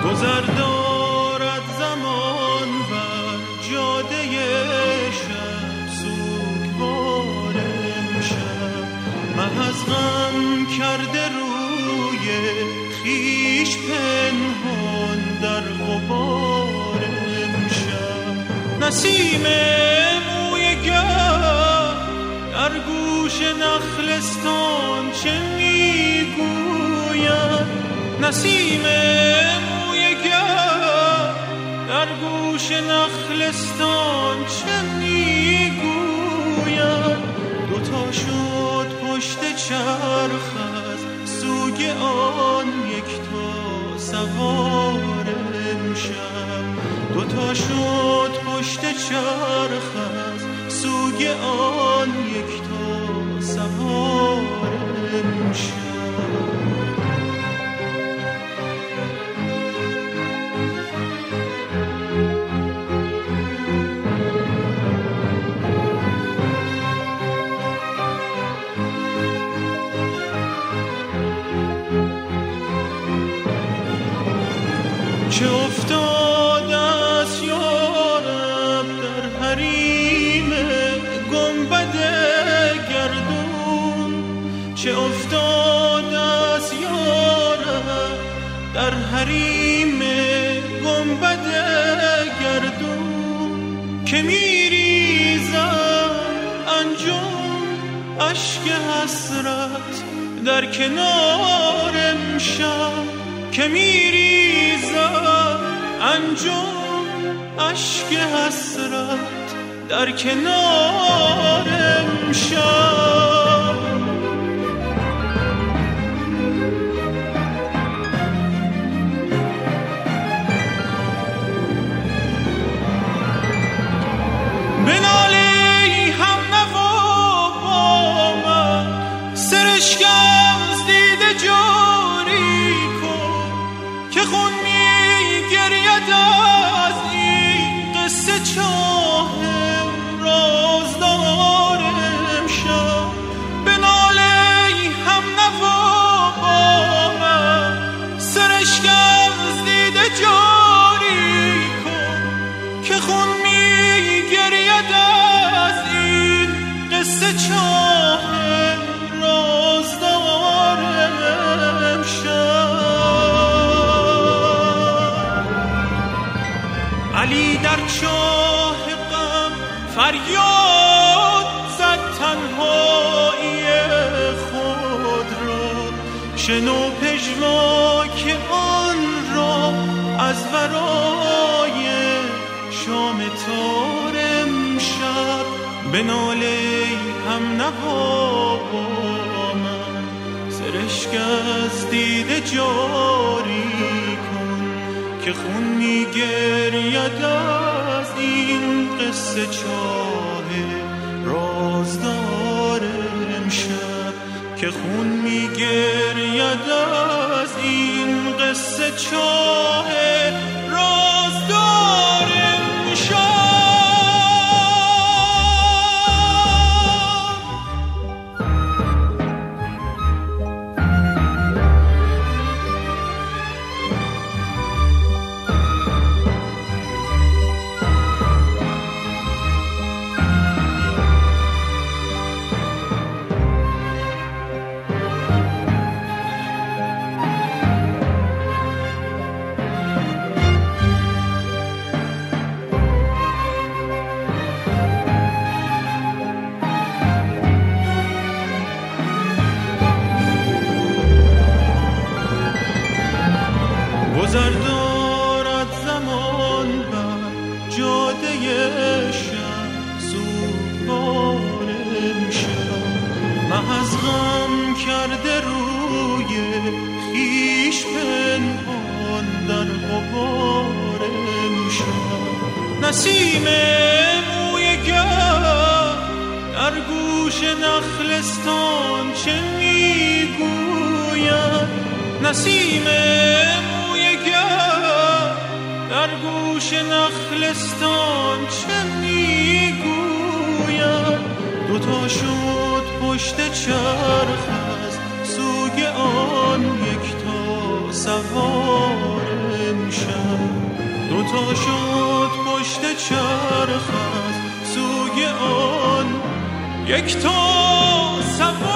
گذر دارد زمان بر جاده شب سوگوار امشب، محض غم کرده روی خویش پنهان در غبار امشب. نسیم موی گرم در گوش نخلستان چه میگوید؟ نسیم موی گرم در گوش نخلستان چه میگوید؟ دوتا شد پشت چرخ از سوگ آن یکتا سوار امشب، دوتا شد پشت چرخ از سوگ آن یکتا سوار امشب. چه افتاده است یارب در حریم گنبد گردون، چه افتاده است یارب در حریم گنبد گردون، که میریزم انجم اشک حسرت در کنار امشب، که میریزم انجم اشک حسرت در کنار امشب. بنالی هم نوا با من، سرشکم از دیده جاری کن، که خون میگرید از این قصه چاه رازدار امشب. بنالی هم نوا با من، سرشکم از دیده جاری کن، که خون میگرید از این قصه چاه رازدار امشب. علی در چاه غم فریاد زد تنهایی خود را، شنو پژواک آن را از ورای شام تار امشب. بنالی هم نوا با من، سرشک از دیده جاری کن، که خون میگرید از این قصه چاه رازدار امشب، که خون میگرید از این قصه چاه رازدار امشب. گذر دارد زمان بر جاده شب سوگوار امشب، محض غم کرده روی خویش پنهان در غبار امشب. نسیم موی گرم در گوش نخلستان چه میگوید؟ نسیم در گوش نخلستان چه میگوید؟ دوتا شد پشت چرخ از سوگ آن یکتا سوار امشب. دوتا شد پشت چرخ از سوی آن یک تا سوار